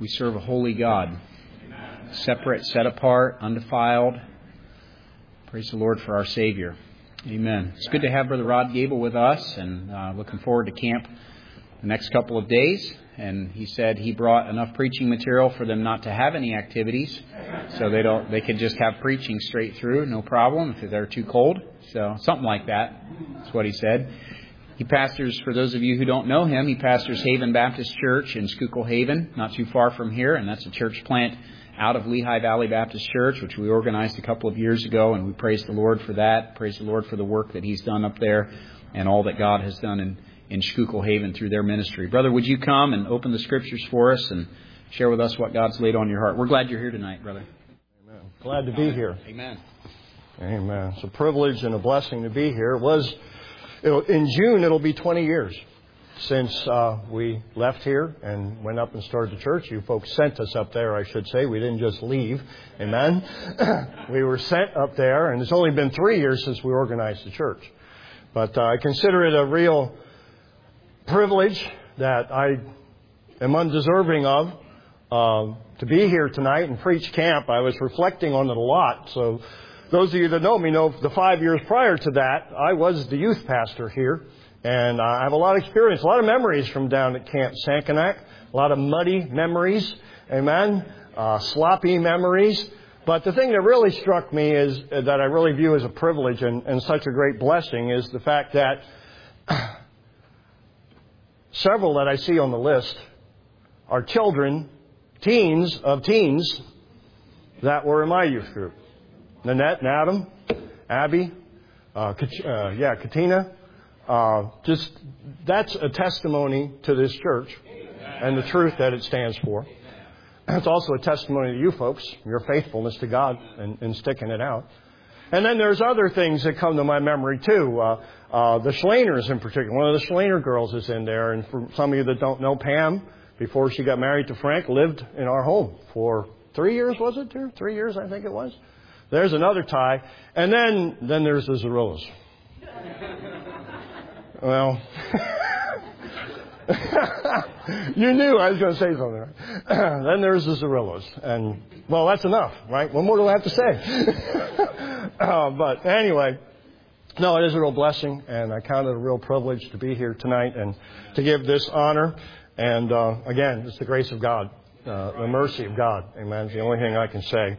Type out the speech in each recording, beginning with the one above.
We serve a holy God, separate, set apart, undefiled. Praise the Lord for our Savior. Amen. It's good to have Brother Rod Gable with us, and looking forward to camp the next couple of days. And he said he brought enough preaching material for them not to have any activities, so they could just have preaching straight through, no problem, if they're too cold. So something like that. That's what he said. He pastors, for those of you who don't know him, he pastors Haven Baptist Church in Schuylkill Haven, not too far from here, and that's a church plant out of Lehigh Valley Baptist Church, which we organized a couple of years ago, and we praise the Lord for that. Praise the Lord for the work that He's done up there and all that God has done in Schuylkill Haven through their ministry. Brother, would you come and open the Scriptures for us and share with us what God's laid on your heart? We're glad you're here tonight, brother. Amen. Glad to be here. Amen. Amen. It's a privilege and a blessing to be here. In June, it'll be 20 years since we left here and went up and started the church. You folks sent us up there, I should say. We didn't just leave. Amen. We were sent up there, and it's only been 3 years since we organized the church. But I consider it a real privilege that I am undeserving of to be here tonight and preach camp. I was reflecting on it a lot. So those of you that know me know the 5 years prior to that, I was the youth pastor here. And I have a lot of experience, a lot of memories from down at Camp Sankenak, a lot of muddy memories, amen, sloppy memories. But the thing that really struck me is that I really view as a privilege and such a great blessing is the fact that several that I see on the list are children, teens that were in my youth group. Nanette and Adam, Abby, Katina. That's a testimony to this church and the truth that it stands for. It's also a testimony to you folks, your faithfulness to God and sticking it out. And then there's other things that come to my memory too. The Schlaners in particular. One of the Schlaner girls is in there. And for some of you that don't know, Pam, before she got married to Frank, lived in our home for 3 years, was it, dear? 3 years, I think it was. There's another tie. And then there's the Zarillas. Well, you knew I was going to say something, right? Then there's the Zarillas. And, well, that's enough, right? What more do I have to say? But anyway, no, it is a real blessing, and I count it a real privilege to be here tonight and to give this honor. And, again, it's the grace of God, the mercy of God. Amen. It's the only thing I can say.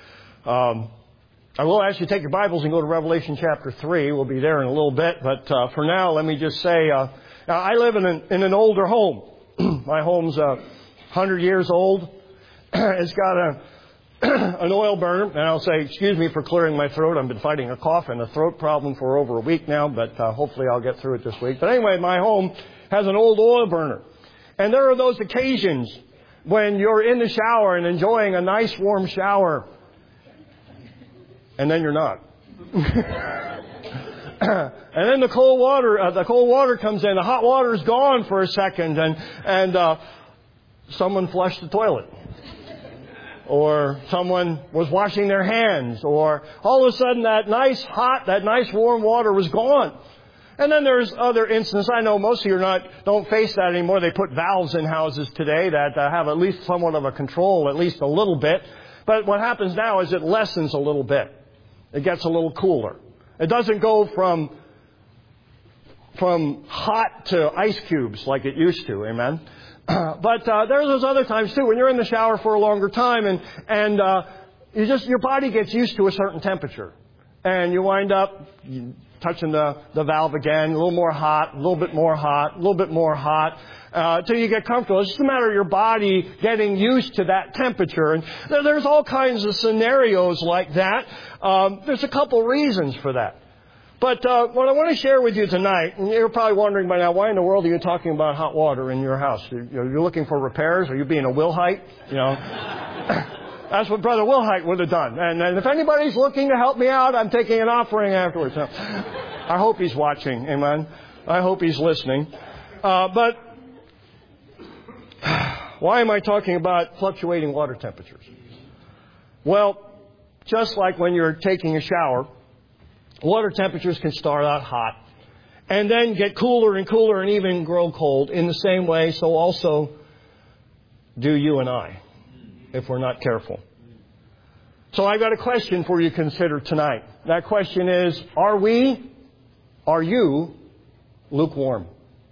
I will ask you to take your Bibles and go to Revelation chapter 3. We'll be there in a little bit. But for now, let me just say, I live in an older home. My home's 100 years old. It's got an oil burner. And I'll say, excuse me for clearing my throat. I've been fighting a cough and a throat problem for over a week now. But hopefully I'll get through it this week. But anyway, my home has an old oil burner. And there are those occasions when you're in the shower and enjoying a nice warm shower. And then you're not. And then the cold water comes in. The hot water is gone for a second, and someone flushed the toilet, or someone was washing their hands, or all of a sudden that nice warm water was gone. And then there's other instances. I know most of you don't face that anymore. They put valves in houses today that have at least somewhat of a control, at least a little bit. But what happens now is it lessens a little bit. It gets a little cooler. It doesn't go from hot to ice cubes like it used to. Amen. But there's those other times too when you're in the shower for a longer time and your body gets used to a certain temperature, and you wind up touching the valve again, a little more hot, a little bit more hot, a little bit more hot. Till you get comfortable. It's just a matter of your body getting used to that temperature. And there's all kinds of scenarios like that. There's a couple reasons for that. But what I want to share with you tonight, and you're probably wondering by now, why in the world are you talking about hot water in your house? You're looking for repairs? Are you being a Wilhite? That's what Brother Wilhite would have done. And if anybody's looking to help me out, I'm taking an offering afterwards. I hope he's watching. Amen. I hope he's listening. But why am I talking about fluctuating water temperatures? Well, just like when you're taking a shower, water temperatures can start out hot and then get cooler and cooler and even grow cold. In the same way, so also do you and I, if we're not careful. So I've got a question for you to consider tonight. That question is, are you lukewarm?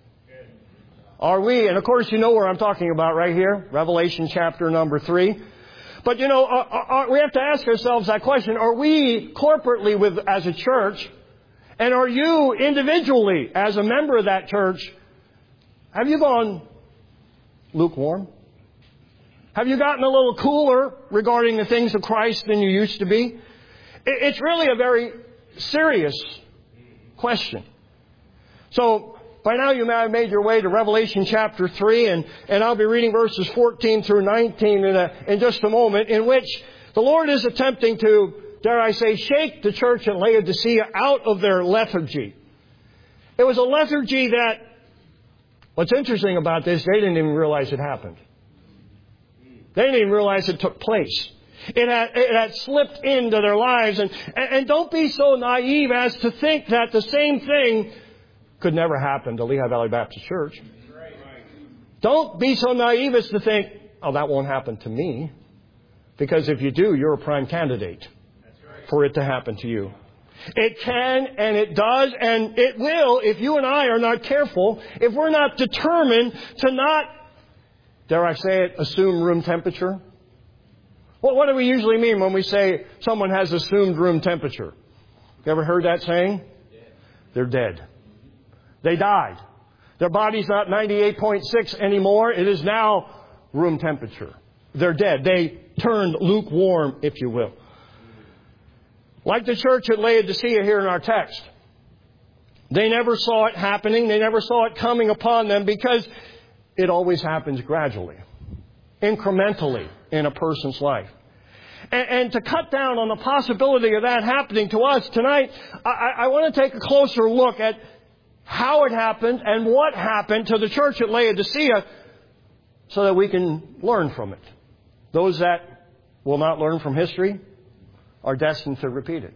Are we? And of course you know where I'm talking about right here. Revelation chapter number 3. But we have to ask ourselves that question. Are we corporately as a church, and are you individually as a member of that church, have you gone lukewarm? Have you gotten a little cooler regarding the things of Christ than you used to be? It's really a very serious question. So, by now you may have made your way to Revelation chapter 3, and I'll be reading verses 14 through 19 in just a moment, in which the Lord is attempting to, dare I say, shake the church at Laodicea out of their lethargy. It was a lethargy that, what's interesting about this, they didn't even realize it happened. They didn't even realize it took place. It had slipped into their lives. And don't be so naive as to think that the same thing could never happen to Lehigh Valley Baptist Church. Don't be so naive as to think, oh, that won't happen to me. Because if you do, you're a prime candidate for it to happen to you. It can, and it does, and it will if you and I are not careful, if we're not determined to not, dare I say it, assume room temperature. Well, what do we usually mean when we say someone has assumed room temperature? You ever heard that saying? They're dead. They died. Their body's not 98.6 anymore. It is now room temperature. They're dead. They turned lukewarm, if you will. Like the church at Laodicea here in our text. They never saw it happening. They never saw it coming upon them because it always happens gradually, incrementally in a person's life. And to cut down on the possibility of that happening to us tonight, I want to take a closer look at how it happened and what happened to the church at Laodicea so that we can learn from it. Those that will not learn from history are destined to repeat it.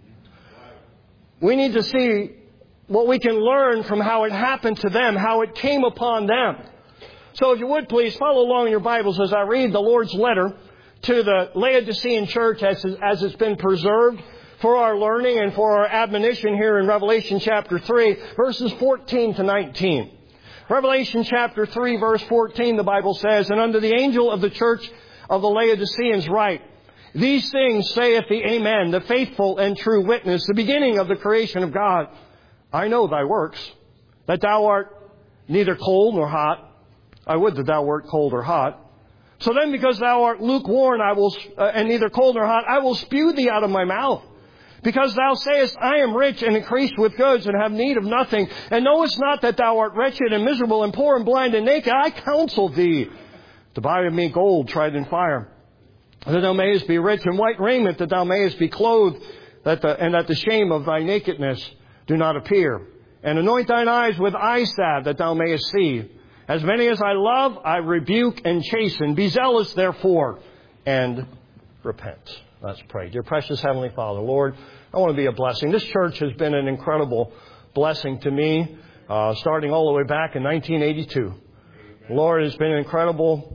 We need to see what we can learn from how it happened to them, how it came upon them. So if you would please follow along in your Bibles as I read the Lord's letter to the Laodicean church as it's been preserved for our learning and for our admonition here in Revelation chapter 3, verses 14 to 19. Revelation chapter 3, verse 14, the Bible says, "And unto the angel of the church of the Laodiceans write, These things saith the Amen, the faithful and true witness, the beginning of the creation of God. I know thy works, that thou art neither cold nor hot. I would that thou wert cold or hot. So then, because thou art lukewarm, and neither cold nor hot, I will spew thee out of my mouth. Because thou sayest, I am rich and increased with goods and have need of nothing, and knowest not that thou art wretched and miserable and poor and blind and naked. I counsel thee to buy of me gold tried in fire, that thou mayest be rich, and white raiment, that thou mayest be clothed, and that the shame of thy nakedness do not appear. And anoint thine eyes with eye salve, that thou mayest see. As many as I love, I rebuke and chasten. Be zealous, therefore, and repent." Let's pray. Dear precious Heavenly Father, Lord, I want to be a blessing. This church has been an incredible blessing to me, starting all the way back in 1982. Amen. Lord, it's been incredible.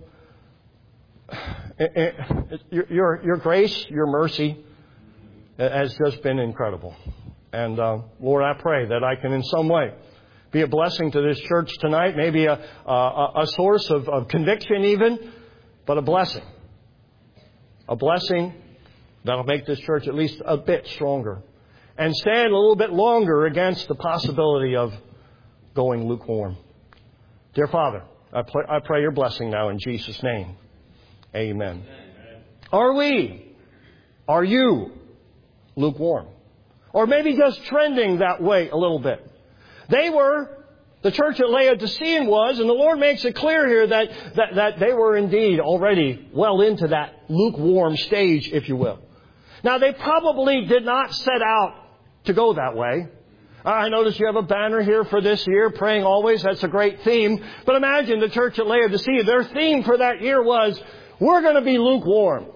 Your grace, your mercy has just been incredible. And Lord, I pray that I can in some way be a blessing to this church tonight, maybe a source of conviction even, but a blessing. A blessing that'll make this church at least a bit stronger and stand a little bit longer against the possibility of going lukewarm. Dear Father, I pray your blessing now in Jesus' name. Amen. Are you lukewarm? Or maybe just trending that way a little bit. The church at Laodicean was, and the Lord makes it clear here that they were indeed already well into that lukewarm stage, if you will. Now, they probably did not set out to go that way. I notice you have a banner here for this year, praying always. That's a great theme. But imagine the church at Laodicea. Their theme for that year was, we're going to be lukewarm.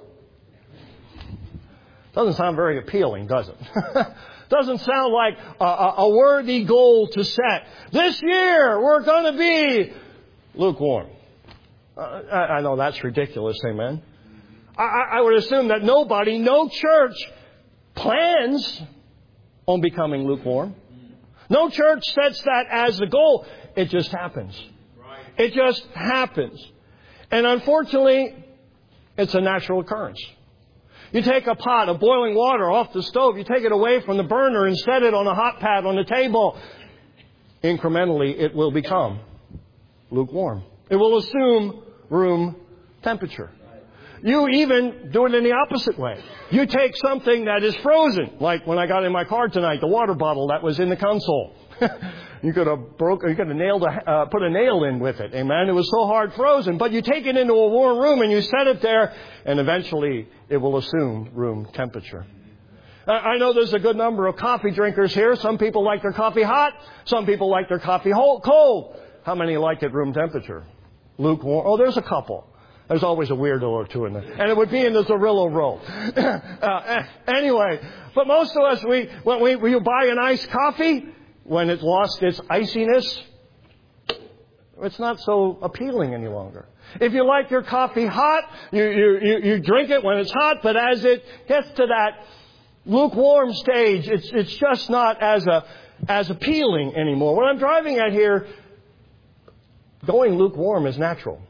Doesn't sound very appealing, does it? Doesn't sound like a worthy goal to set. This year, we're going to be lukewarm. I know that's ridiculous, amen. I would assume that no church plans on becoming lukewarm. No church sets that as the goal. It just happens. It just happens. And unfortunately, it's a natural occurrence. You take a pot of boiling water off the stove, you take it away from the burner and set it on a hot pad on the table. Incrementally, it will become lukewarm. It will assume room temperature. You even do it in the opposite way. You take something that is frozen, like when I got in my car tonight, the water bottle that was in the console. You could have put a nail in with it. Amen. It was so hard frozen. But you take it into a warm room and you set it there, and eventually it will assume room temperature. I know there's a good number of coffee drinkers here. Some people like their coffee hot. Some people like their coffee cold. How many like it room temperature? Lukewarm. Oh, there's a couple. There's always a weirdo or two in there. And it would be in the Zorrillo roll. Anyway, but most of us, when you buy an iced coffee, when it's lost its iciness, it's not so appealing any longer. If you like your coffee hot, you drink it when it's hot, but as it gets to that lukewarm stage, it's just not as appealing anymore. What I'm driving at here, going lukewarm is natural.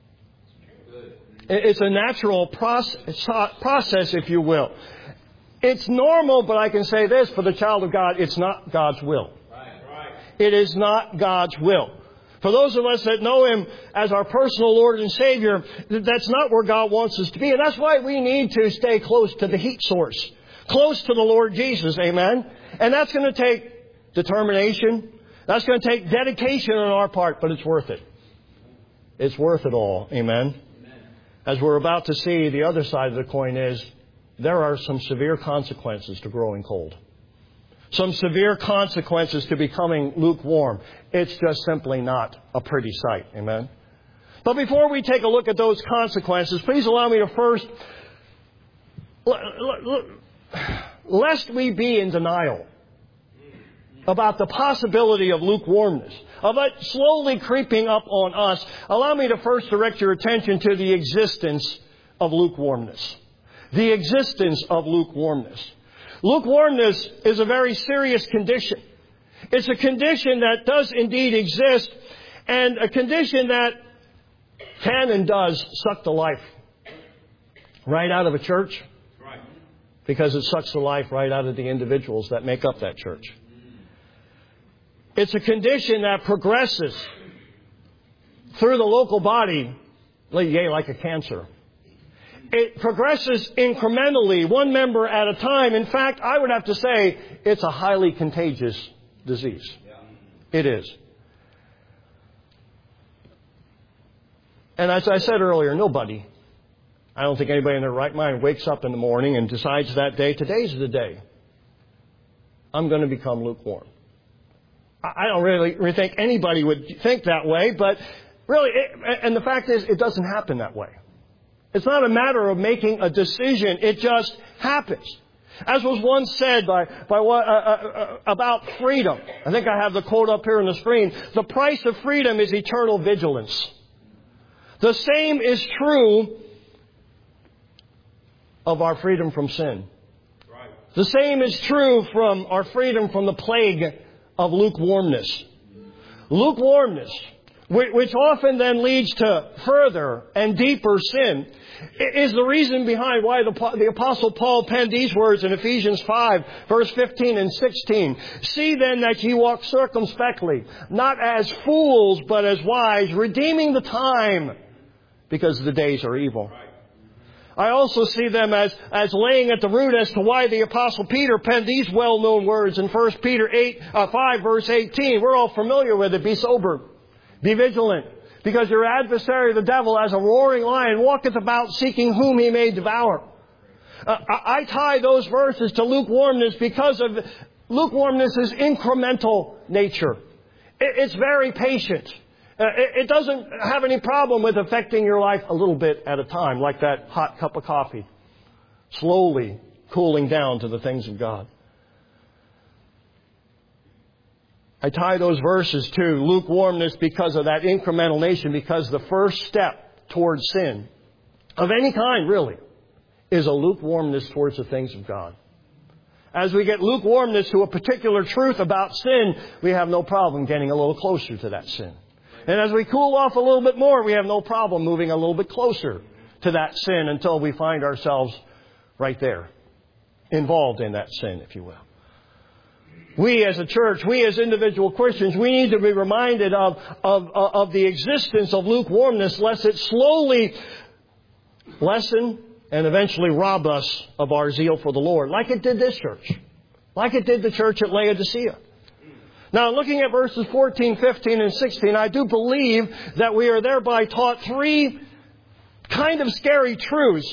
It's a natural process, if you will. It's normal, but I can say this, for the child of God, it's not God's will. It is not God's will. For those of us that know Him as our personal Lord and Savior, that's not where God wants us to be. And that's why we need to stay close to the heat source. Close to the Lord Jesus. Amen. And that's going to take determination. That's going to take dedication on our part, but it's worth it. It's worth it all. Amen. As we're about to see, the other side of the coin is there are some severe consequences to growing cold. Some severe consequences to becoming lukewarm. It's just simply not a pretty sight. Amen. But before we take a look at those consequences, please allow me to first, lest we be in denial about the possibility of lukewarmness, of it slowly creeping up on us, allow me to first direct your attention to the existence of lukewarmness. The existence of lukewarmness. Lukewarmness is a very serious condition. It's a condition that does indeed exist, and a condition that can and does suck the life right out of a church, because it sucks the life right out of the individuals that make up that church. It's a condition that progresses through the local body, like a cancer. It progresses incrementally, one member at a time. In fact, I would have to say it's a highly contagious disease. It is. And as I said earlier, I don't think anybody in their right mind wakes up in the morning and decides that day, today's the day I'm going to become lukewarm. I don't really think anybody would think that way, but really, and the fact is, it doesn't happen that way. It's not a matter of making a decision. It just happens. As was once said about freedom. I think I have the quote up here on the screen. The price of freedom is eternal vigilance. The same is true of our freedom from sin. The same is true from our freedom from the plague of lukewarmness. Lukewarmness, which often then leads to further and deeper sin, is the reason behind why the Apostle Paul penned these words in Ephesians 5, verse 15 and 16. See then that ye walk circumspectly, not as fools, but as wise, redeeming the time, because the days are evil. I also see them as laying at the root as to why the Apostle Peter penned these well-known words in 1 Peter 5, verse 18. We're all familiar with it. Be sober. Be vigilant. Because your adversary, the devil, as a roaring lion, walketh about seeking whom he may devour. I tie those verses to lukewarmness because of lukewarmness' incremental nature. It's very patient. It doesn't have any problem with affecting your life a little bit at a time, like that hot cup of coffee, slowly cooling down to the things of God. I tie those verses to lukewarmness because of that incremental nature, because the first step towards sin, of any kind really, is a lukewarmness towards the things of God. As we get lukewarmness to a particular truth about sin, we have no problem getting a little closer to that sin. And as we cool off a little bit more, we have no problem moving a little bit closer to that sin until we find ourselves right there, involved in that sin, if you will. We as a church, we as individual Christians, we need to be reminded of the existence of lukewarmness, lest it slowly lessen and eventually rob us of our zeal for the Lord, like it did this church, like it did the church at Laodicea. Now, looking at verses 14, 15, and 16, I do believe that we are thereby taught three kind of scary truths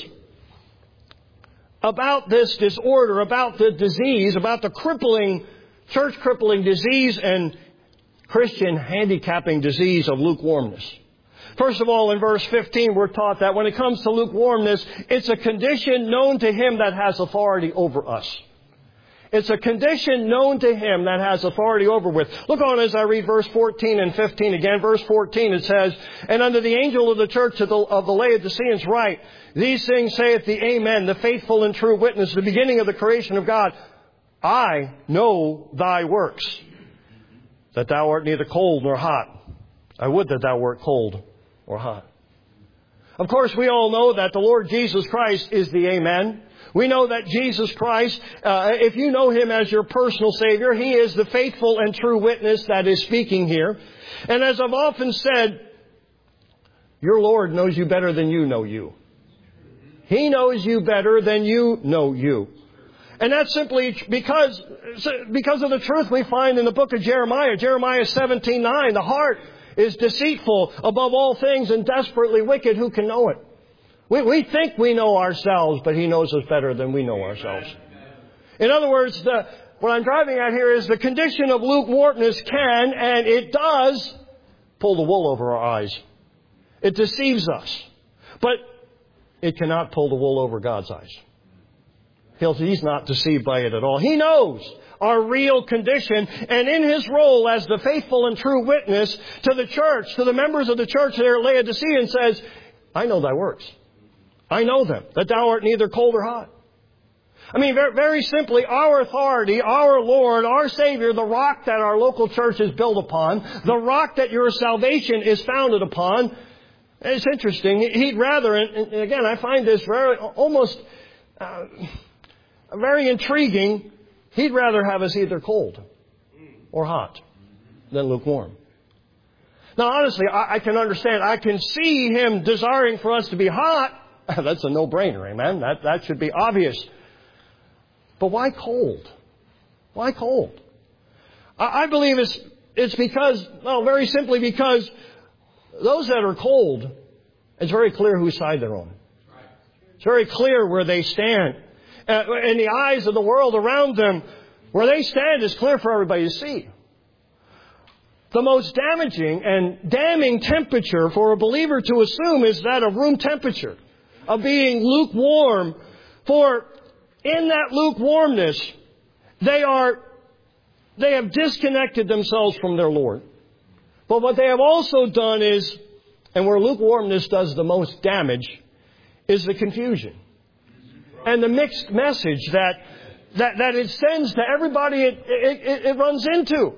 about this disorder, about the disease, about the church-crippling disease and Christian handicapping disease of lukewarmness. First of all, in verse 15, we're taught that when it comes to lukewarmness, it's a condition known to Him that has authority over us. It's a condition known to Him that has authority over with. Look on as I read verse 14 and 15 again. Verse 14, it says, "And unto the angel of the church of the Laodiceans write, These things saith the Amen, the faithful and true witness, the beginning of the creation of God. I know thy works, that thou art neither cold nor hot. I would that thou wert cold or hot." Of course, we all know that the Lord Jesus Christ is the Amen. We know that Jesus Christ, if you know Him as your personal Savior, He is the faithful and true witness that is speaking here. And as I've often said, your Lord knows you better than you know you. He knows you better than you know you. And that's simply because of the truth we find in the book of Jeremiah. Jeremiah 17:9, "The heart is deceitful above all things and desperately wicked. Who can know it?" We think we know ourselves, but He knows us better than we know ourselves. In other words, what I'm driving at here is the condition of lukewarmness can, and it does, pull the wool over our eyes. It deceives us. But it cannot pull the wool over God's eyes. He's not deceived by it at all. He knows our real condition, and in His role as the faithful and true witness to the church, to the members of the church there at Laodicea, says, "I know thy works. I know them, that thou art neither cold or hot." I mean, very, very simply, our authority, our Lord, our Savior, the rock that our local church is built upon, the rock that your salvation is founded upon. It's interesting. He'd rather, and again, I find this very intriguing. He'd rather have us either cold or hot than lukewarm. Now, honestly, I can understand. I can see Him desiring for us to be hot. That's a no-brainer, amen? That should be obvious. But why cold? Why cold? I believe it's because, very simply because those that are cold, it's very clear whose side they're on. It's very clear where they stand. In the eyes of the world around them, where they stand is clear for everybody to see. The most damaging and damning temperature for a believer to assume is that of room temperature, of being lukewarm. For in that lukewarmness, they have disconnected themselves from their Lord. But what they have also done is, and where lukewarmness does the most damage, is the confusion and the mixed message that it sends to everybody it runs into.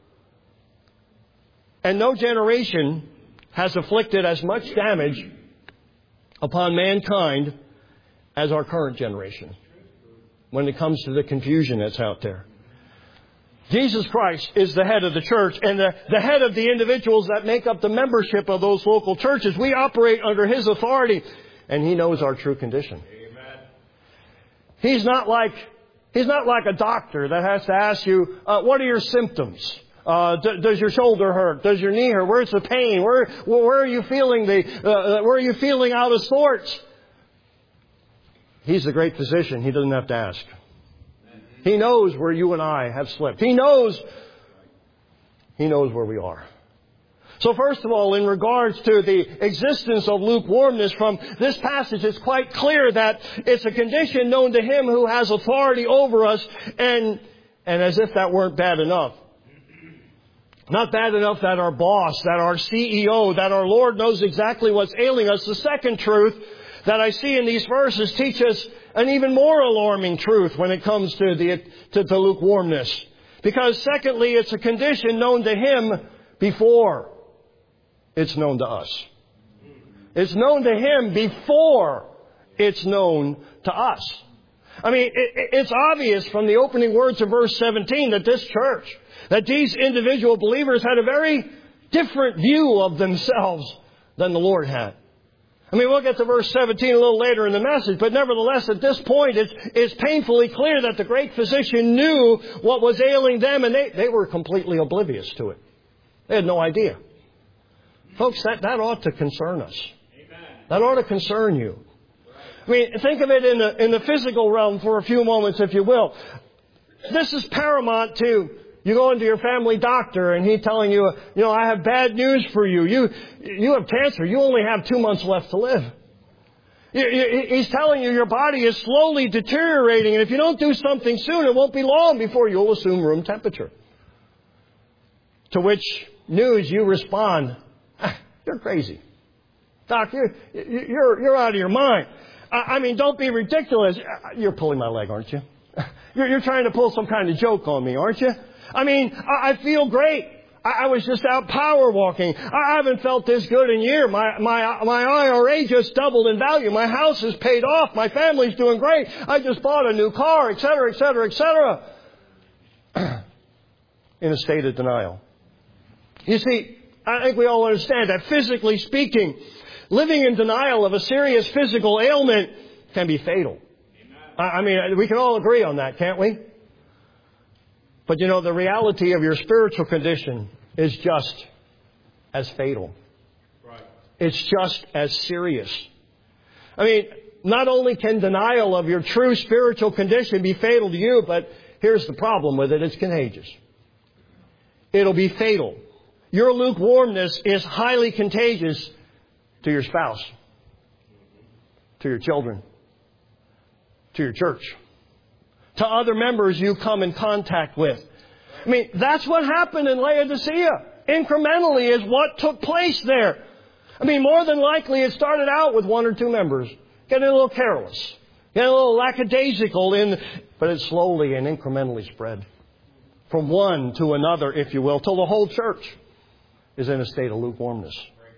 And no generation has inflicted as much damage upon mankind as our current generation when it comes to the confusion that's out there. Jesus Christ is the head of the church and the head of the individuals that make up the membership of those local churches. We operate under His authority, and He knows our true condition. Amen. He's not like a doctor that has to ask you, what are your symptoms? Does your shoulder hurt? Does your knee hurt? Where's the pain? Where are you feeling where are you feeling out of sorts? He's the great physician. He doesn't have to ask. He knows where you and I have slipped. He knows where we are. So first of all, in regards to the existence of lukewarmness from this passage, it's quite clear that it's a condition known to Him who has authority over us. And as if that weren't bad enough, Not bad enough that our boss, that our CEO, that our Lord knows exactly what's ailing us. The second truth that I see in these verses teach us an even more alarming truth when it comes to lukewarmness. Because secondly, it's a condition known to Him before it's known to us. It's known to Him before it's known to us. I mean, it's obvious from the opening words of verse 17 that this church, that these individual believers had a very different view of themselves than the Lord had. I mean, we'll get to verse 17 a little later in the message, but nevertheless, at this point, it's painfully clear that the great physician knew what was ailing them, and they were completely oblivious to it. They had no idea. Folks, that ought to concern us. That ought to concern you. I mean, think of it in the physical realm for a few moments, if you will. This is paramount to you go into your family doctor and he's telling you, I have bad news for you. You have cancer. You only have 2 months left to live. He's telling you your body is slowly deteriorating, and if you don't do something soon, it won't be long before you'll assume room temperature. To which news you respond, you're crazy. Doc, you're out of your mind. I mean, don't be ridiculous. You're pulling my leg, aren't you? You're trying to pull some kind of joke on me, aren't you? I mean, I feel great. I was just out power walking. I haven't felt this good in years. My IRA just doubled in value. My house is paid off. My family's doing great. I just bought a new car, et cetera, et cetera, et cetera. In a state of denial. You see, I think we all understand that physically speaking, living in denial of a serious physical ailment can be fatal. I mean, we can all agree on that, can't we? But the reality of your spiritual condition is just as fatal. Right. It's just as serious. I mean, not only can denial of your true spiritual condition be fatal to you, but here's the problem with it. It's contagious. It'll be fatal. Your lukewarmness is highly contagious to your spouse, to your children, to your church, to other members you come in contact with. I mean, that's what happened in Laodicea. Incrementally is what took place there. I mean, more than likely it started out with 1 or 2 members getting a little careless, getting a little lackadaisical, but it slowly and incrementally spread from one to another, if you will, till the whole church is in a state of lukewarmness.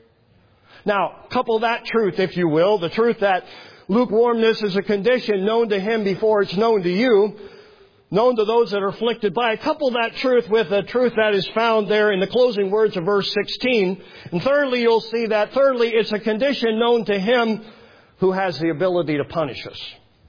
Now, couple that truth, if you will, the truth that lukewarmness is a condition known to Him before it's known to you, known to those that are afflicted by it. Couple that truth with the truth that is found there in the closing words of verse 16. And thirdly, you'll see that it's a condition known to Him who has the ability to punish us,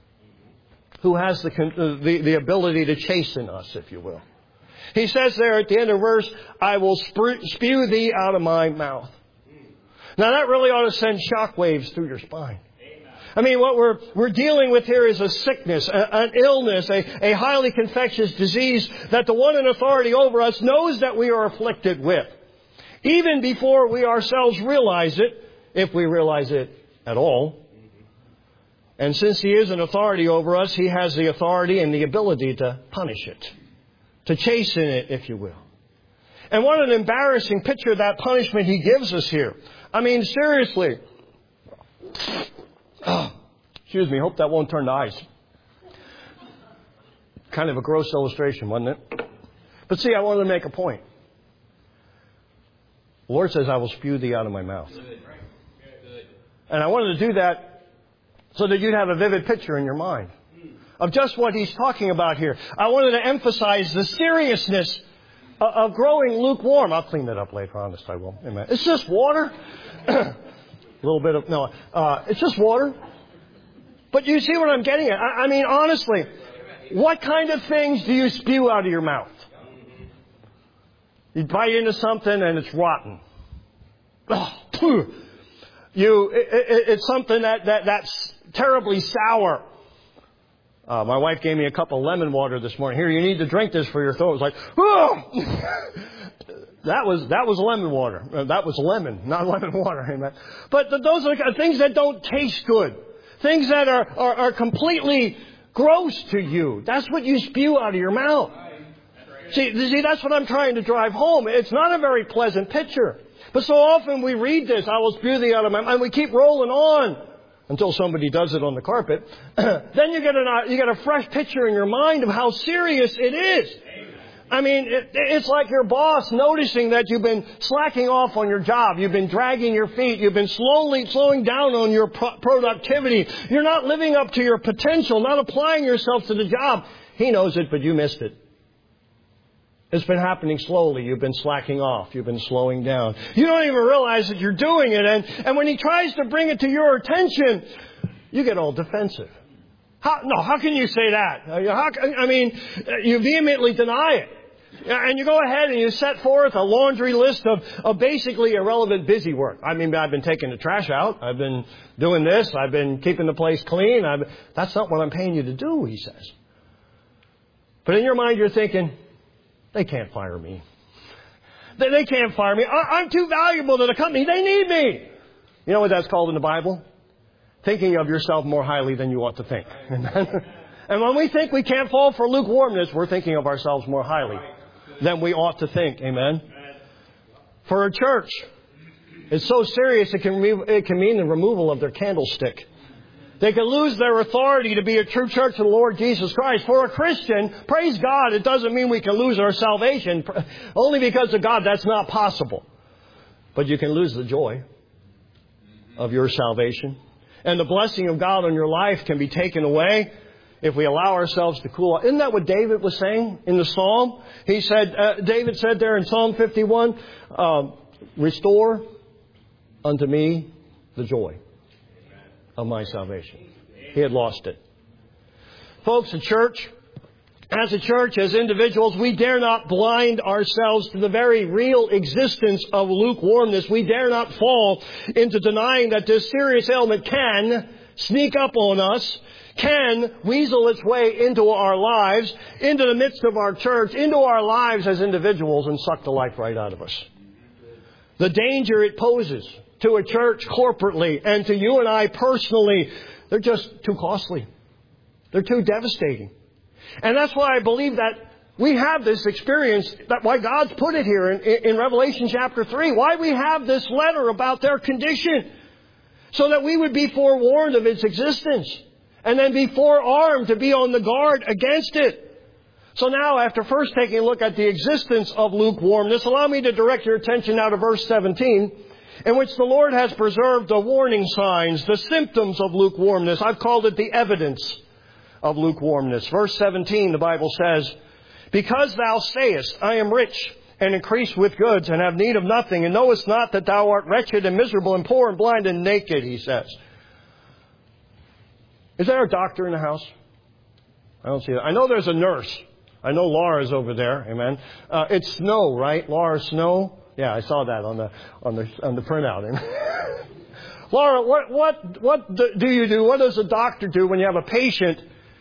who has the ability to chasten us, if you will. He says there at the end of the verse, I will spew thee out of my mouth. Now that really ought to send shockwaves through your spine. I mean, what we're dealing with here is a sickness, an illness, a highly infectious disease that the one in authority over us knows that we are afflicted with. Even before we ourselves realize it, if we realize it at all. And since He is an authority over us, He has the authority and the ability to punish it, to chasten it, if you will. And what an embarrassing picture of that punishment He gives us here. I mean, seriously. Excuse me, hope that won't turn to ice. Kind of a gross illustration, wasn't it? But see, I wanted to make a point. The Lord says, I will spew thee out of my mouth. And I wanted to do that so that you'd have a vivid picture in your mind of just what He's talking about here. I wanted to emphasize the seriousness of growing lukewarm. I'll clean that up later, honest I will. Amen. It's just water. A little bit of, no, it's just water. But you see what I'm getting at? I mean, honestly, what kind of things do you spew out of your mouth? You bite into something and it's rotten. It's something that's terribly sour. My wife gave me a cup of lemon water this morning. Here, you need to drink this for your throat. It was like, oh! That was lemon water. That was lemon, not lemon water. Amen. But those are things that don't taste good. Things that are completely gross to you. That's what you spew out of your mouth. See, that's what I'm trying to drive home. It's not a very pleasant picture. But so often we read this, I will spew thee out of my mouth, and we keep rolling on until somebody does it on the carpet. Then you get a fresh picture in your mind of how serious it is. I mean, it's like your boss noticing that you've been slacking off on your job. You've been dragging your feet. You've been slowing down on your productivity. You're not living up to your potential, not applying yourself to the job. He knows it, but you missed it. It's been happening slowly. You've been slacking off. You've been slowing down. You don't even realize that you're doing it. And when he tries to bring it to your attention, you get all defensive. How can you say that? You vehemently deny it. And you go ahead and you set forth a laundry list of basically irrelevant busy work. I mean, I've been taking the trash out. I've been doing this. I've been keeping the place clean. That's not what I'm paying you to do, he says. But in your mind, you're thinking, they can't fire me. They can't fire me. I'm too valuable to the company. They need me. You know what that's called in the Bible? Thinking of yourself more highly than you ought to think. And when we think we can't fall for lukewarmness, we're thinking of ourselves more highly than we ought to think. Amen? For a church, it's so serious it can mean the removal of their candlestick. They can lose their authority to be a true church of the Lord Jesus Christ. For a Christian, praise God, it doesn't mean we can lose our salvation. Only because of God, that's not possible. But you can lose the joy of your salvation. And the blessing of God on your life can be taken away if we allow ourselves to cool off. Isn't that what David was saying in the Psalm? He said, David said there in Psalm 51, restore unto me the joy of my salvation. He had lost it. Folks, as a church, as individuals, we dare not blind ourselves to the very real existence of lukewarmness. We dare not fall into denying that this serious ailment can sneak up on us, can weasel its way into our lives, into the midst of our church, into our lives as individuals, and suck the life right out of us. The danger it poses to a church corporately and to you and I personally, they're just too costly. They're too devastating. And that's why I believe that we have this experience, that why God's put it here in Revelation chapter 3. Why we have this letter about their condition. So that we would be forewarned of its existence. And then be forearmed to be on the guard against it. So now, after first taking a look at the existence of lukewarmness, allow me to direct your attention now to verse 17, in which the Lord has preserved the warning signs, the symptoms of lukewarmness. I've called it the evidence of lukewarmness. Verse 17, the Bible says, because thou sayest, I am rich and increase with goods and have need of nothing, and knowest not that thou art wretched and miserable and poor and blind and naked, he says. Is there a doctor in the house? I don't see that. I know there's a nurse. I know Laura's over there. Amen. It's Snow, right? Laura Snow. Yeah, I saw that on the printout. Laura, what do you do? What does a doctor do when you have a patient?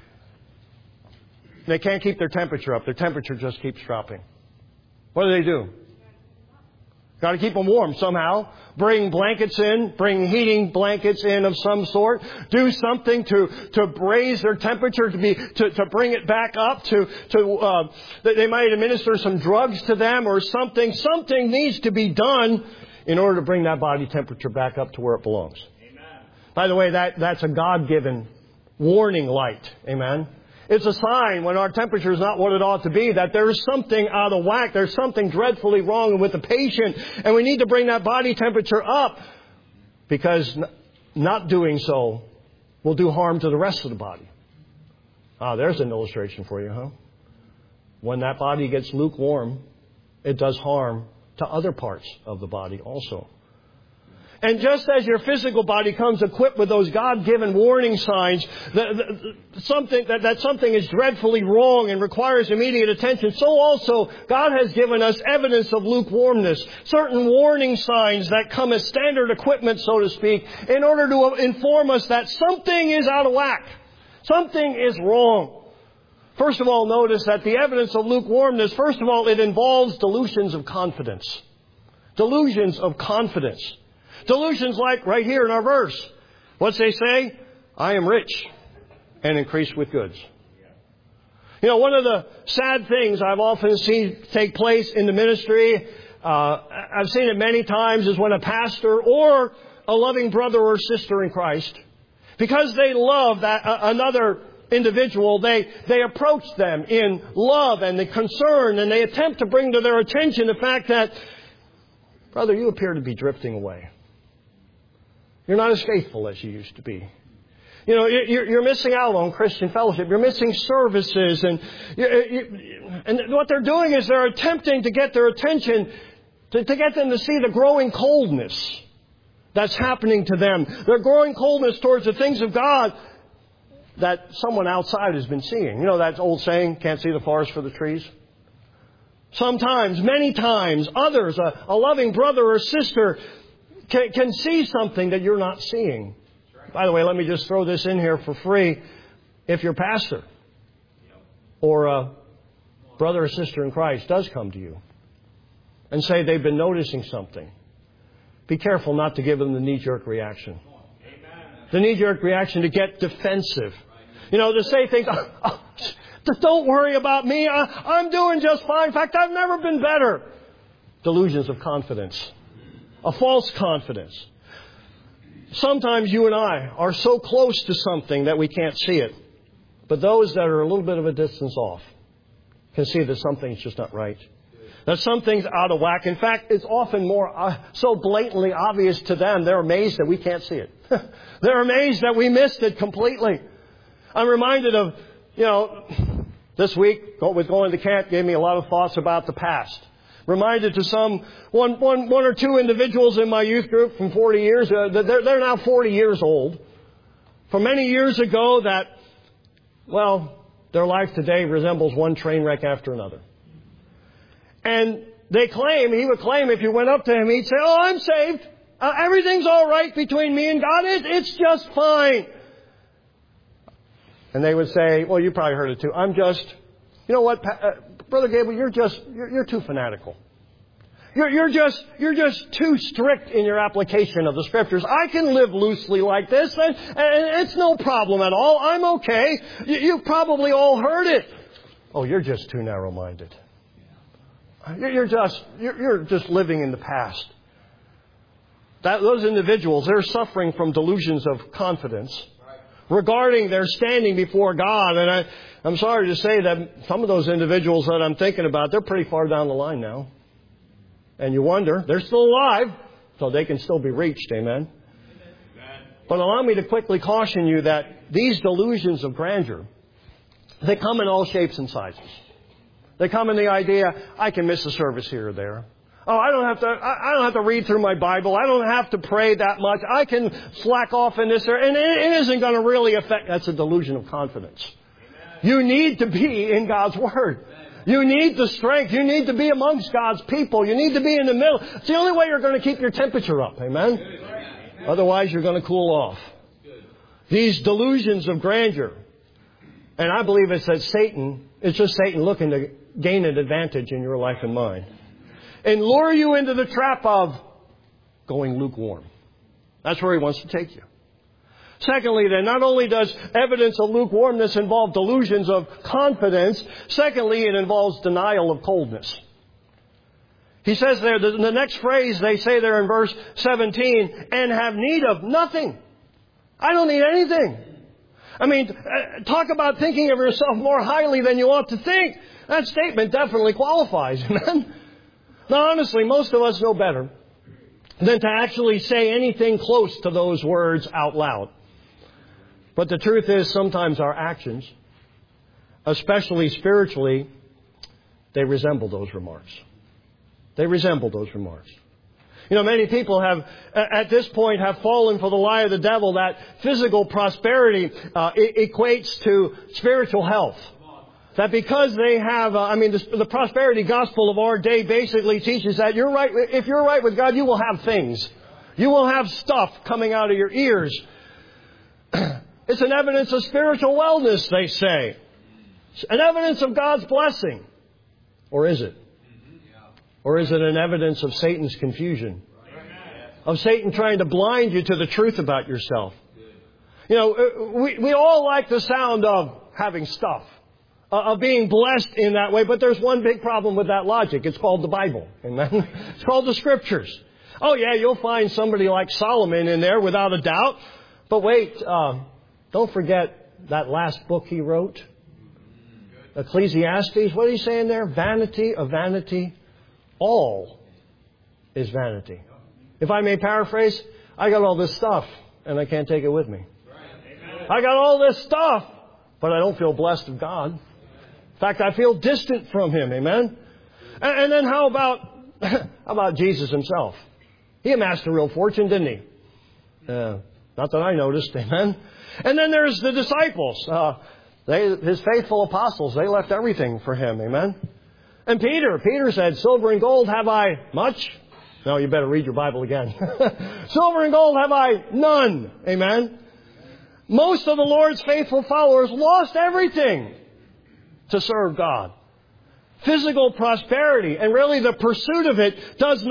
They can't keep their temperature up. Their temperature just keeps dropping. What do? Got to keep them warm somehow. Bring blankets in. Bring heating blankets in of some sort. Do something to raise their temperature, to bring it back up. They might administer some drugs to them or something. Something needs to be done in order to bring that body temperature back up to where it belongs. Amen. By the way, that's a God-given warning light. Amen. It's a sign when our temperature is not what it ought to be, that there is something out of whack. There's something dreadfully wrong with the patient. And we need to bring that body temperature up, because not doing so will do harm to the rest of the body. There's an illustration for you, huh? When that body gets lukewarm, it does harm to other parts of the body also. And just as your physical body comes equipped with those God-given warning signs that something is dreadfully wrong and requires immediate attention, so also God has given us evidence of lukewarmness, certain warning signs that come as standard equipment, so to speak, in order to inform us that something is out of whack, something is wrong. First of all, notice that the evidence of lukewarmness, first of all, it involves delusions of confidence. Delusions of confidence. Delusions like right here in our verse. What's they say? I am rich and increase with goods. You know, one of the sad things I've often seen take place in the ministry, I've seen it many times, is when a pastor or a loving brother or sister in Christ, because they love another individual, they approach them in love and the concern, and they attempt to bring to their attention the fact that, brother, you appear to be drifting away. You're not as faithful as you used to be. You know, you're missing out on Christian fellowship. You're missing services. And what they're doing is they're attempting to get their attention, to get them to see the growing coldness that's happening to them. Their growing coldness towards the things of God that someone outside has been seeing. You know that old saying, can't see the forest for the trees? Sometimes, many times, others, a loving brother or sister can see something that you're not seeing. By the way, let me just throw this in here for free. If your pastor or a brother or sister in Christ does come to you and say they've been noticing something, be careful not to give them the knee-jerk reaction. The knee-jerk reaction to get defensive. You know, to say things, don't worry about me, I'm doing just fine. In fact, I've never been better. Delusions of confidence. A false confidence. Sometimes you and I are so close to something that we can't see it. But those that are a little bit of a distance off can see that something's just not right. That something's out of whack. In fact, it's often more so blatantly obvious to them. They're amazed that we can't see it. They're amazed that we missed it completely. I'm reminded of, you know, this week with going to camp gave me a lot of thoughts about the past. Reminded to one or two individuals in my youth group from 40 years, they're now 40 years old. From many years ago that, well, their life today resembles one train wreck after another. And he would claim if you went up to him, he'd say, oh, I'm saved. Everything's all right between me and God. It's just fine. And they would say, well, you probably heard it too. You know what, Brother Gabriel, you're too fanatical. You're just too strict in your application of the Scriptures. I can live loosely like this, and it's no problem at all. I'm okay. You've probably all heard it. Oh, you're just too narrow-minded. You're just living in the past. Those individuals, they're suffering from delusions of confidence regarding their standing before God. And I'm sorry to say that some of those individuals that I'm thinking about, they're pretty far down the line now. And you wonder, they're still alive, so they can still be reached. Amen. But allow me to quickly caution you that these delusions of grandeur, they come in all shapes and sizes. They come in the idea, I can miss a service here or there. Oh, I don't have to read through my Bible. I don't have to pray that much. I can slack off in this area. And it isn't going to really affect. That's a delusion of confidence. Amen. You need to be in God's Word. Amen. You need the strength. You need to be amongst God's people. You need to be in the middle. It's the only way you're going to keep your temperature up. Amen? Amen. Otherwise, you're going to cool off. These delusions of grandeur. And I believe it's just Satan looking to gain an advantage in your life and mine. And lure you into the trap of going lukewarm. That's where he wants to take you. Secondly, then, not only does evidence of lukewarmness involve delusions of confidence, secondly, it involves denial of coldness. He says there, the next phrase they say there in verse 17, and have need of nothing. I don't need anything. I mean, talk about thinking of yourself more highly than you ought to think. That statement definitely qualifies, amen? Now, honestly, most of us know better than to actually say anything close to those words out loud. But the truth is, sometimes our actions, especially spiritually, they resemble those remarks. They resemble those remarks. You know, many people at this point, have fallen for the lie of the devil that physical prosperity equates to spiritual health. That because they have, the prosperity gospel of our day basically teaches that if you're right with God, you will have things. You will have stuff coming out of your ears. It's an evidence of spiritual wellness, they say. It's an evidence of God's blessing. Or is it? Or is it an evidence of Satan's confusion? Of Satan trying to blind you to the truth about yourself? You know, we all like the sound of having stuff. of being blessed in that way. But there's one big problem with that logic. It's called the Bible. Amen? It's called the Scriptures. Oh, yeah, you'll find somebody like Solomon in there without a doubt. But wait, don't forget that last book he wrote, Ecclesiastes. What are you saying there? Vanity of vanity. All is vanity. If I may paraphrase, I got all this stuff and I can't take it with me. I got all this stuff, but I don't feel blessed of God. In fact, I feel distant from Him. Amen? And then how about Jesus Himself? He amassed a real fortune, didn't he? Not that I noticed. Amen? And then there's the disciples. His faithful apostles, they left everything for Him. Amen? And Peter said, silver and gold have I much. No, you better read your Bible again. Silver and gold have I none. Amen? Most of the Lord's faithful followers lost everything to serve God. Physical prosperity, and really the pursuit of it, does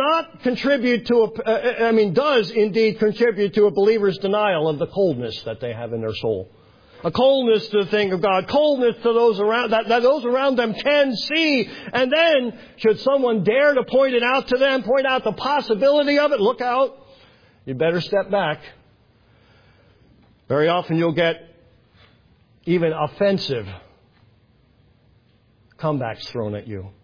indeed contribute to a believer's denial of the coldness that they have in their soul. A coldness to the thing of God, coldness to those around, that those around them can see. And then, should someone dare to point it out to them, point out the possibility of it, look out. You better step back. Very often you'll get even offensive comebacks thrown at you.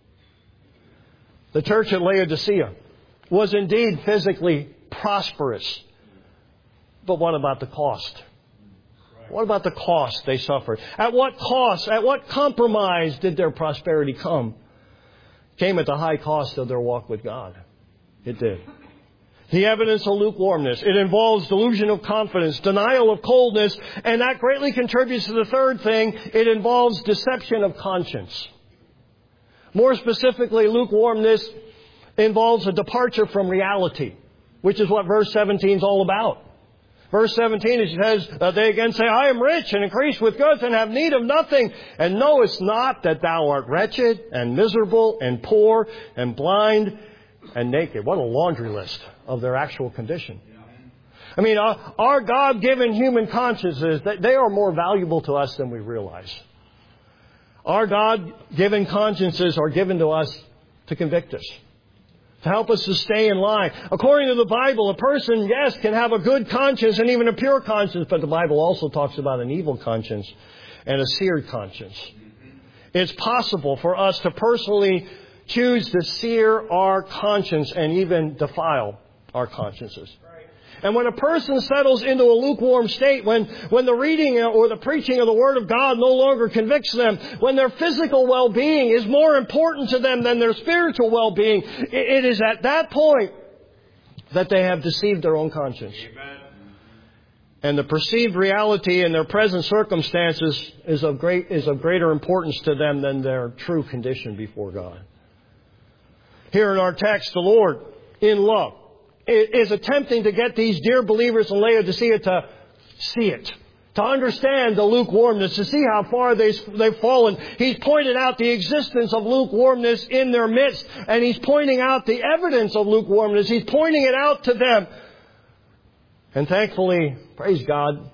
The church at Laodicea was indeed physically prosperous. But what about the cost? What about the cost they suffered? At what cost, at what compromise did their prosperity come? It came at the high cost of their walk with God. It did. The evidence of lukewarmness. It involves delusion of confidence, denial of coldness, and that greatly contributes to the third thing. It involves deception of conscience. More specifically, lukewarmness involves a departure from reality, which is what verse 17 is all about. Verse 17, it says, they again say, I am rich and increase with goods and have need of nothing, and knowest not that thou art wretched and miserable and poor and blind and naked. What a laundry list of their actual condition. I mean, our God-given human consciences, they are more valuable to us than we realize. Our God-given consciences are given to us to convict us, to help us to stay in line. According to the Bible, a person, yes, can have a good conscience and even a pure conscience, but the Bible also talks about an evil conscience and a seared conscience. It's possible for us to personally choose to sear our conscience and even defile our consciences. And when a person settles into a lukewarm state, when the reading or the preaching of the Word of God no longer convicts them, when their physical well-being is more important to them than their spiritual well-being, it is at that point that they have deceived their own conscience. Amen. And the perceived reality in their present circumstances is of greater importance to them than their true condition before God. Here in our text, the Lord, in love, is attempting to get these dear believers in Laodicea to see it, to understand the lukewarmness, to see how far they've fallen. He's pointed out the existence of lukewarmness in their midst, and He's pointing out the evidence of lukewarmness. He's pointing it out to them. And thankfully, praise God,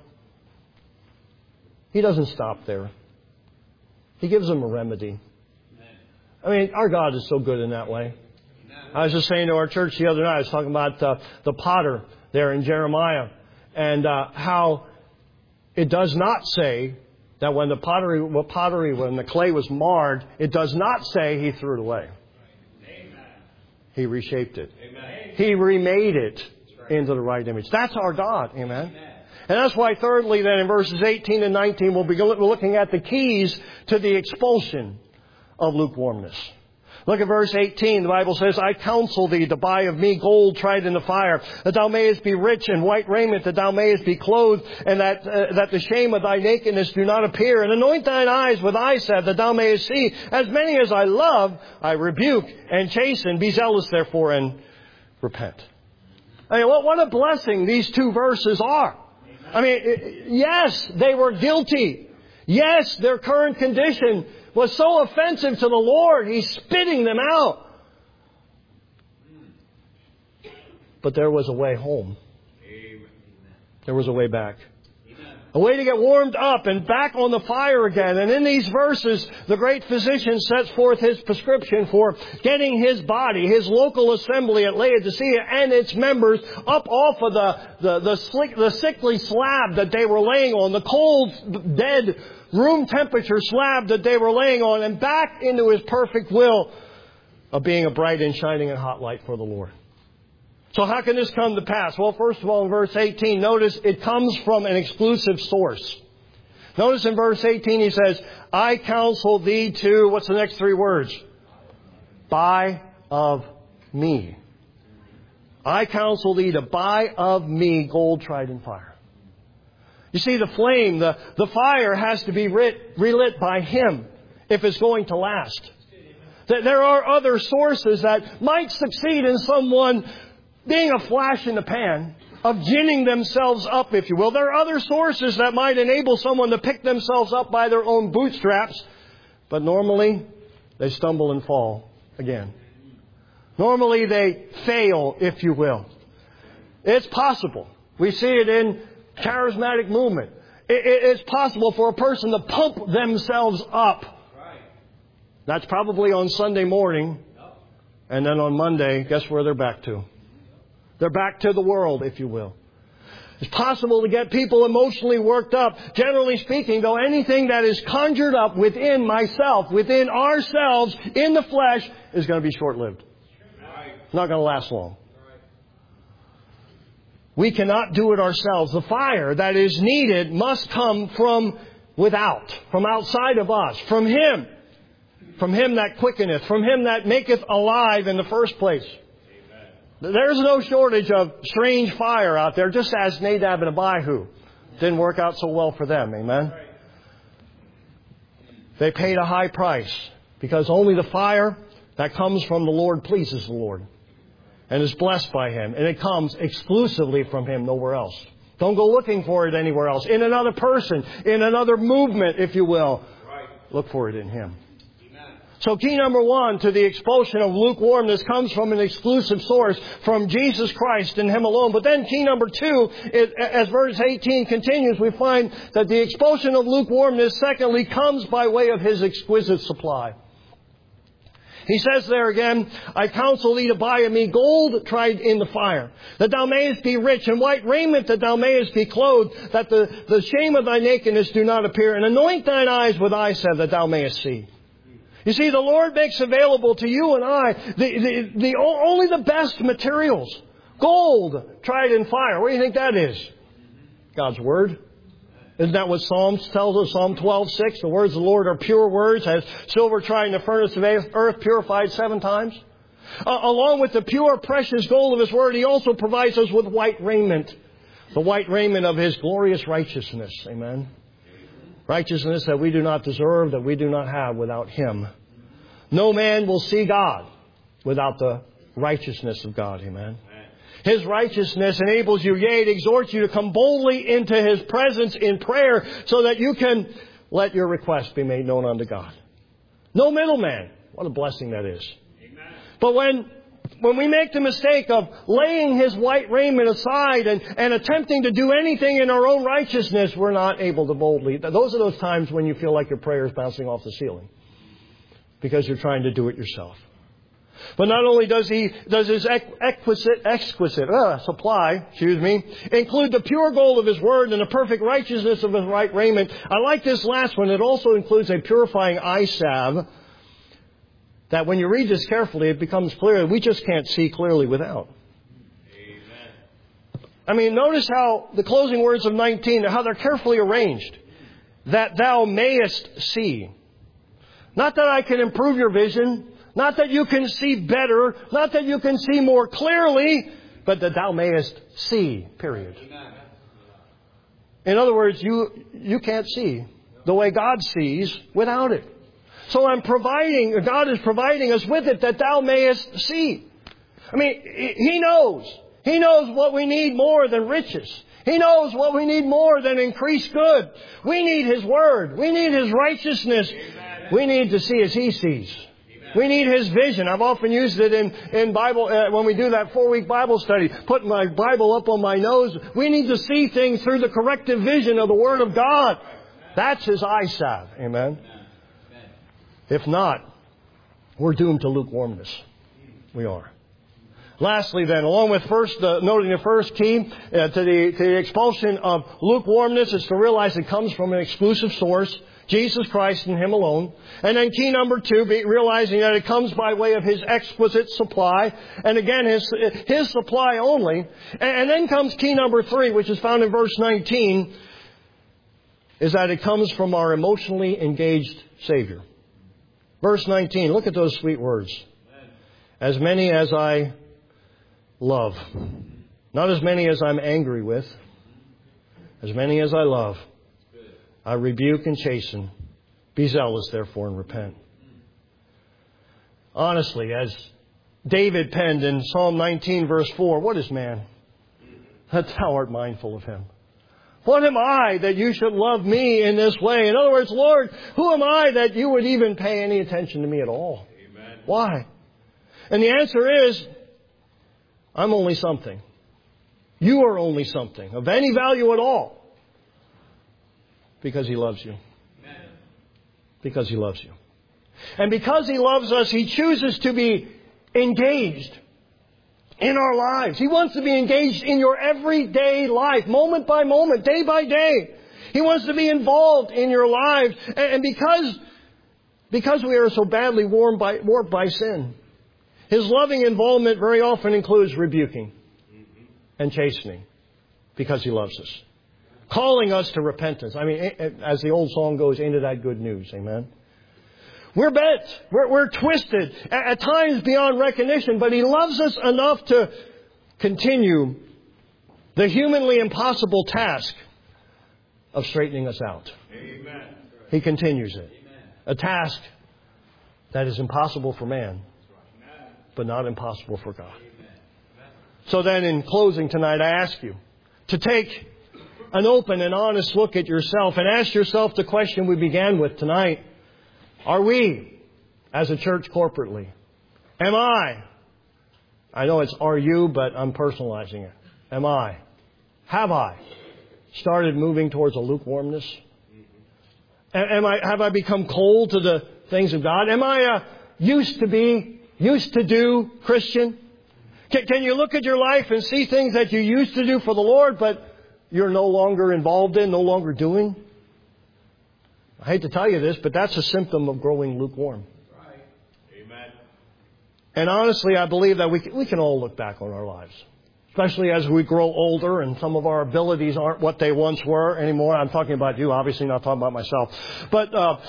He doesn't stop there. He gives them a remedy. I mean, our God is so good in that way. I was just saying to our church the other night, I was talking about the potter there in Jeremiah, and how it does not say that when the clay was marred, it does not say He threw it away. Amen. He reshaped it. Amen. He remade it into the right image. That's our God. Amen. Amen. And that's why, thirdly, then in verses 18 and 19, we'll be looking at the keys to the expulsion of lukewarmness. Look at verse 18. The Bible says, I counsel thee to buy of me gold tried in the fire, that thou mayest be rich, and white raiment, that thou mayest be clothed, and that the shame of thy nakedness do not appear. And anoint thine eyes with eye salve, that thou mayest see. As many as I love, I rebuke and chasten. Be zealous, therefore, and repent. I mean, what a blessing these two verses are. I mean, yes, they were guilty. Yes, their current condition was so offensive to the Lord, He's spitting them out. But there was a way home. There was a way back. A way to get warmed up and back on the fire again. And in these verses, the great physician sets forth his prescription for getting his body, his local assembly at Laodicea and its members up off of the sickly slab that they were laying on, the cold, dead, room temperature slab that they were laying on, and back into His perfect will of being a bright and shining and hot light for the Lord. So how can this come to pass? Well, first of all, in verse 18, notice it comes from an exclusive source. Notice in verse 18 he says, I counsel thee to, what's the next three words? Buy of me. I counsel thee to buy of me gold tried in fire. You see, the flame, the fire has to be relit by Him if it's going to last. There are other sources that might succeed in someone being a flash in the pan, of ginning themselves up, if you will. There are other sources that might enable someone to pick themselves up by their own bootstraps. But normally, they stumble and fall again. Normally, they fail, if you will. It's possible. We see it in charismatic movement. It's possible for a person to pump themselves up. That's probably on Sunday morning. And then on Monday, guess where they're back to? They're back to the world, if you will. It's possible to get people emotionally worked up. Generally speaking, though, anything that is conjured up within myself, within ourselves, in the flesh, is going to be short-lived. It's not going to last long. We cannot do it ourselves. The fire that is needed must come from without, from outside of us, from Him. From Him that quickeneth, from Him that maketh alive in the first place. There's no shortage of strange fire out there, just as Nadab and Abihu. Didn't work out so well for them, amen? They paid a high price because only the fire that comes from the Lord pleases the Lord and is blessed by Him. And it comes exclusively from Him, nowhere else. Don't go looking for it anywhere else. In another person, in another movement, if you will. Look for it in Him. So key number one to the expulsion of lukewarmness comes from an exclusive source, from Jesus Christ and Him alone. But then key number two, as verse 18 continues, we find that the expulsion of lukewarmness, secondly, comes by way of His exquisite supply. He says there again, I counsel thee to buy of me gold tried in the fire, that thou mayest be rich, and white raiment that thou mayest be clothed, that the shame of thy nakedness do not appear, and anoint thine eyes with eye salve that thou mayest see. You see, the Lord makes available to you and I only the best materials. Gold tried in fire. What do you think that is? God's Word. Isn't that what Psalms tells us? Psalm 12:6. The words of the Lord are pure words, as silver tried in the furnace of earth, purified 7 times. Along with the pure, precious gold of His Word, He also provides us with white raiment. The white raiment of His glorious righteousness. Amen. Righteousness that we do not deserve, that we do not have without Him. No man will see God without the righteousness of God. Amen. His righteousness enables you, yea, it exhorts you to come boldly into His presence in prayer so that you can let your request be made known unto God. No middleman. What a blessing that is. Amen. But when we make the mistake of laying His white raiment aside and attempting to do anything in our own righteousness, we're not able to boldly. Those are those times when you feel like your prayer is bouncing off the ceiling because you're trying to do it yourself. But not only does His exquisite supply, include the pure gold of His Word and the perfect righteousness of His right raiment. I like this last one. It also includes a purifying eye salve. That when you read this carefully, it becomes clear that we just can't see clearly without. Amen. I mean, notice how the closing words of 19, how they're carefully arranged. That thou mayest see. Not that I can improve your vision. Not that you can see better. Not that you can see more clearly. But that thou mayest see, period. Amen. In other words, you can't see the way God sees without it. So God is providing us with it that thou mayest see. I mean, He knows. He knows what we need more than riches. He knows what we need more than increased good. We need His Word. We need His righteousness. Amen. We need to see as He sees. Amen. We need His vision. I've often used it in Bible, when we do that 4-week Bible study, putting my Bible up on my nose. We need to see things through the corrective vision of the Word of God. That's His eye salve. Amen. If not, we're doomed to lukewarmness. We are. Lastly then, along with noting the first key to the expulsion of lukewarmness is to realize it comes from an exclusive source, Jesus Christ and Him alone. And then key number 2, realizing that it comes by way of His exquisite supply. And again, His supply only. And then comes key number 3, which is found in verse 19, is that it comes from our emotionally engaged Savior. Verse 19, look at those sweet words. As many as I love. Not as many as I'm angry with. As many as I love. I rebuke and chasten. Be zealous, therefore, and repent. Honestly, as David penned in Psalm 19, verse 4, what is man, that thou art mindful of him? What am I that you should love me in this way? In other words, Lord, who am I that you would even pay any attention to me at all? Amen. Why? And the answer is, I'm only something. You are only something of any value at all. Because He loves you. Amen. Because He loves you. And because He loves us, He chooses to be engaged in our lives. He wants to be engaged in your everyday life, moment by moment, day by day. He wants to be involved in your lives. And because we are so badly warped by sin, His loving involvement very often includes rebuking and chastening because He loves us. Calling us to repentance. I mean, as the old song goes, ain't it that good news? Amen. We're bent. We're twisted. At times beyond recognition. But He loves us enough to continue the humanly impossible task of straightening us out. Amen. He continues it. Amen. A task that is impossible for man, but not impossible for God. So then in closing tonight, I ask you to take an open and honest look at yourself and ask yourself the question we began with tonight. Are we, as a church corporately, am I know it's are you, but I'm personalizing it. Have I started moving towards a lukewarmness? Have I become cold to the things of God? Am I a used to do Christian? Can you look at your life and see things that you used to do for the Lord, but you're no longer involved in, no longer doing? I hate to tell you this, but that's a symptom of growing lukewarm. Right. Amen. And honestly, I believe that we can all look back on our lives. Especially as we grow older and some of our abilities aren't what they once were anymore. I'm talking about you, obviously, not talking about myself. But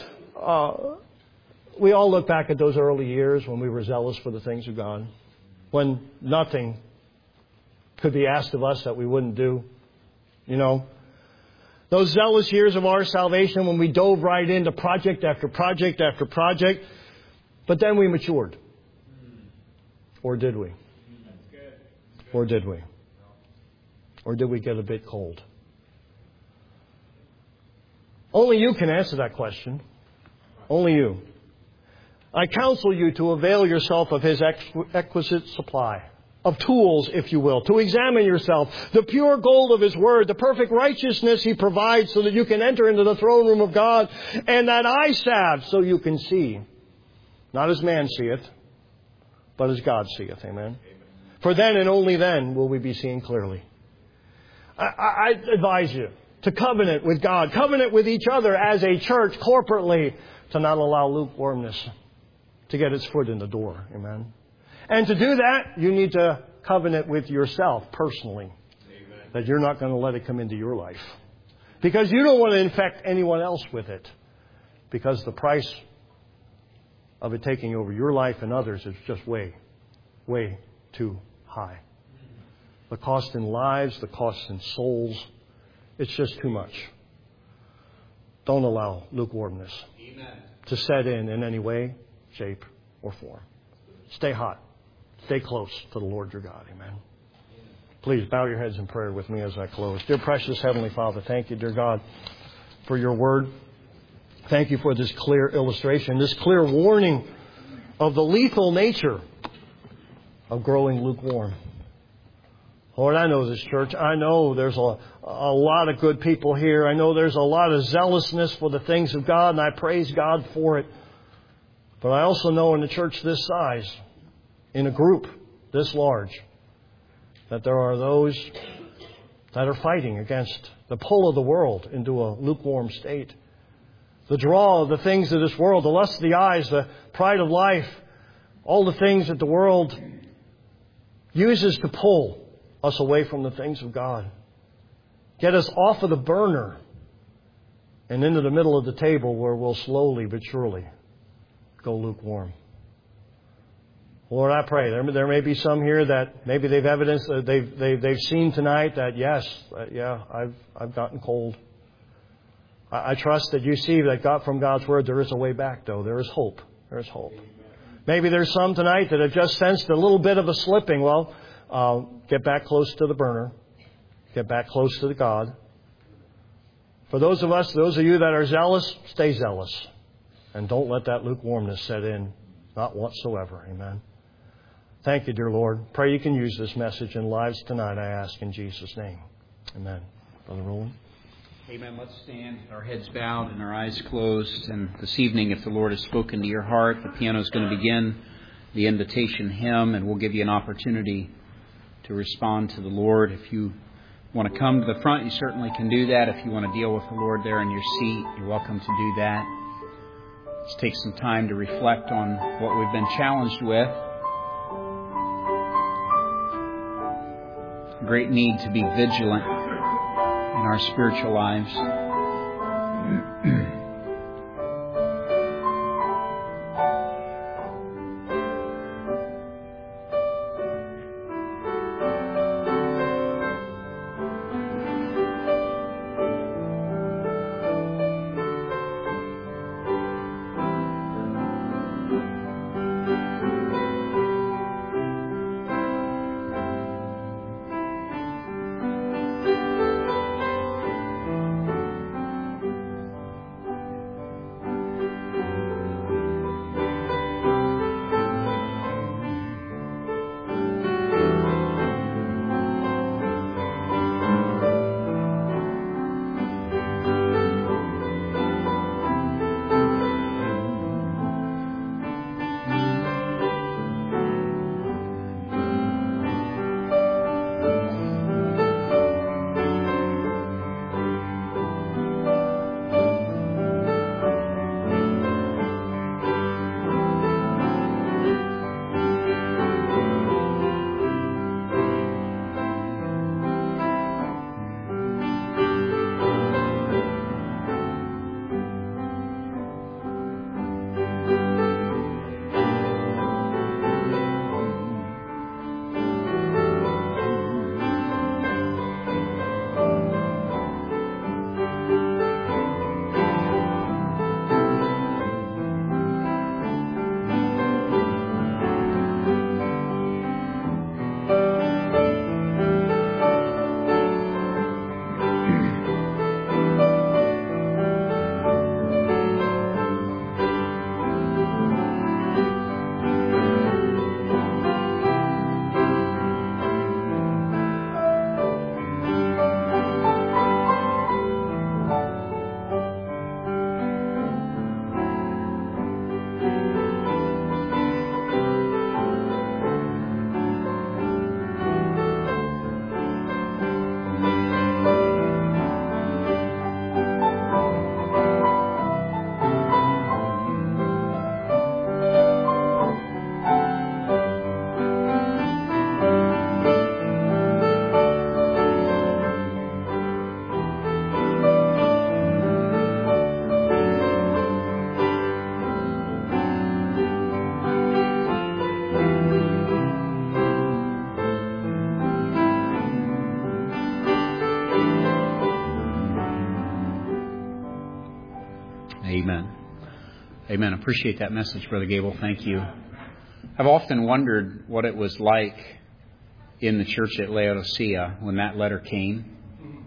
we all look back at those early years when we were zealous for the things of God. When nothing could be asked of us that we wouldn't do. You know, those zealous years of our salvation when we dove right into project after project after project. But then we matured. Or did we? Or did we? Or did we get a bit cold? Only you can answer that question. Only you. I counsel you to avail yourself of His exquisite supply. Of tools, if you will, to examine yourself. The pure gold of His Word, the perfect righteousness He provides so that you can enter into the throne room of God. And that eye salve so you can see. Not as man seeth, but as God seeth. Amen. For then and only then will we be seeing clearly. I advise you to covenant with God, covenant with each other as a church corporately to not allow lukewarmness to get its foot in the door. Amen. And to do that, you need to covenant with yourself personally. Amen. That you're not going to let it come into your life. Because you don't want to infect anyone else with it. Because the price of it taking over your life and others is just way, way too high. The cost in lives, the cost in souls, it's just too much. Don't allow lukewarmness to set in any way, shape, or form. Stay hot. Stay close to the Lord your God. Amen. Please bow your heads in prayer with me as I close. Dear precious Heavenly Father, thank you, dear God, for your word. Thank you for this clear illustration, this clear warning of the lethal nature of growing lukewarm. Lord, I know this church. I know there's a lot of good people here. I know there's a lot of zealousness for the things of God, and I praise God for it. But I also know in a church this size, in a group this large, that there are those that are fighting against the pull of the world into a lukewarm state. The draw of the things of this world, the lust of the eyes, the pride of life, all the things that the world uses to pull us away from the things of God. Get us off of the burner and into the middle of the table where we'll slowly but surely go lukewarm. Lord, I pray there may be some here that maybe they've evidenced that they've seen tonight that yes, I've gotten cold. I trust that you see that God, from God's Word, there is a way back, though. There is hope. There is hope. Maybe there's some tonight that have just sensed a little bit of a slipping. Well, get back close to the burner. Get back close to the God. For those of you that are zealous, stay zealous. And don't let that lukewarmness set in. Not whatsoever. Amen. Thank you, dear Lord. Pray you can use this message in lives tonight, I ask in Jesus' name. Amen. Brother Roland. Amen. Let's stand, our heads bowed and our eyes closed. And this evening, if the Lord has spoken to your heart, the piano is going to begin the invitation hymn, and we'll give you an opportunity to respond to the Lord. If you want to come to the front, you certainly can do that. If you want to deal with the Lord there in your seat, you're welcome to do that. Let's take some time to reflect on what we've been challenged with. Great need to be vigilant in our spiritual lives. Amen. Appreciate that message, Brother Gable. Thank you. I've often wondered what it was like in the church at Laodicea when that letter came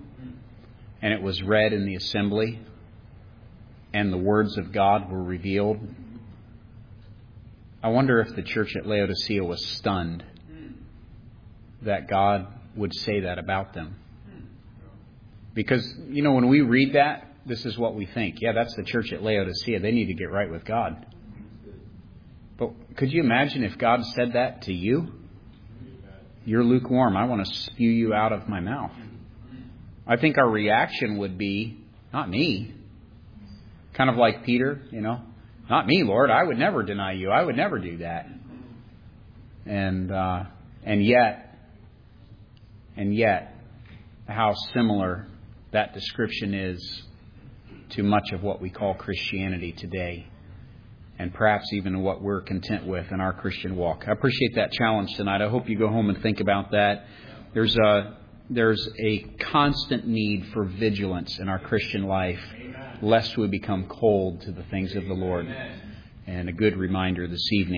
and it was read in the assembly and the words of God were revealed. I wonder if the church at Laodicea was stunned that God would say that about them. Because, when we read that, this is what we think. Yeah, that's the church at Laodicea. They need to get right with God. But could you imagine if God said that to you? You're lukewarm. I want to spew you out of my mouth. I think our reaction would be, not me. Kind of like Peter, not me, Lord. I would never deny you. I would never do that. And yet, how similar that description is to much of what we call Christianity today, and perhaps even what we're content with in our Christian walk. I appreciate that challenge tonight. I hope you go home and think about that. There's a constant need for vigilance in our Christian life, lest we become cold to the things of the Lord. And a good reminder this evening